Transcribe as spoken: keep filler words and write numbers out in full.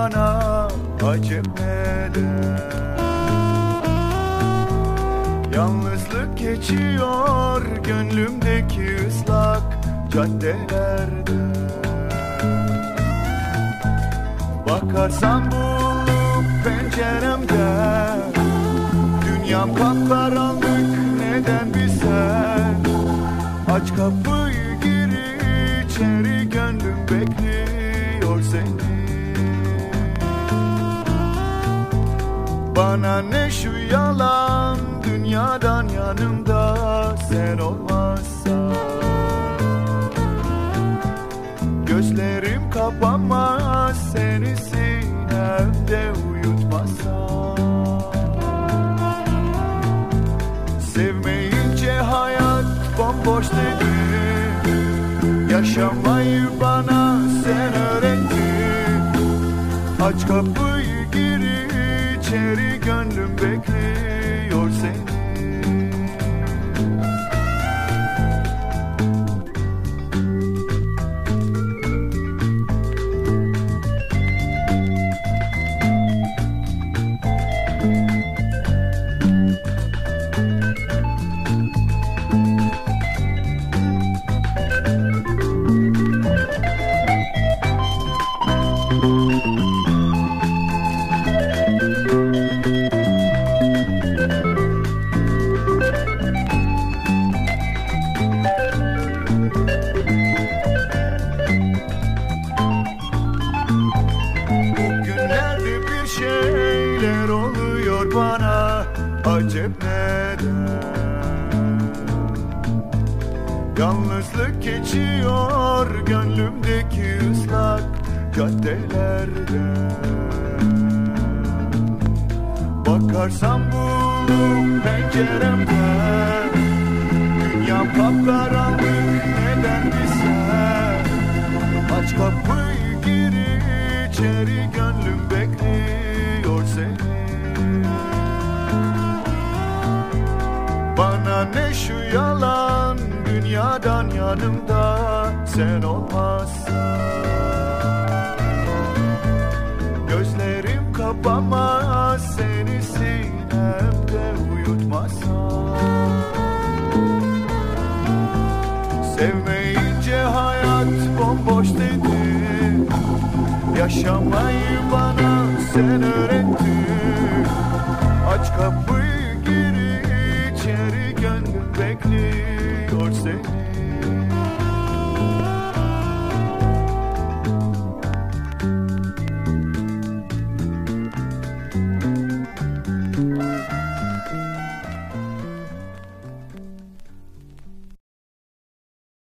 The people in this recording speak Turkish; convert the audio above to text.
bana acep neden? Yalnızlık geçiyor gönlümdeki ıslak caddelerde. Bakarsan bulup penceremden, dünyam kapkaranlık, neden bir sen? Aç kapıyı, gir içeri, gönlüm bekliyor seni. Bana ne şu yalan, dünyadan yanımda sen olmazsan. Gözlerim kapanmaz seni sinemde uyutmazsan. Sevmeyince hayat bomboş dedim, yaşamayı bana sen öğrettin. Aç kapıyı, gir içeri, gönlüm bekliyor seni. Bana acep neden? Yalnızlık geçiyor gönlümdeki ıslak caddelerde. Bakarsan bulup penceremden, dünyam kapkaranlık, neden bir sen? Aç kapıyı, gir içeri, gönlüm bekliyor seni. Bana ne şu yalan, dünyadan yanımda sen olmazsan. Gözlerim kapanmaz seni sinemde uyutmazsan. Sevmeyince hayat bomboş dedi, yaşamayı bana sen öğrettin. Aç kapıyı, gir içeri, gönlüm bekliyor.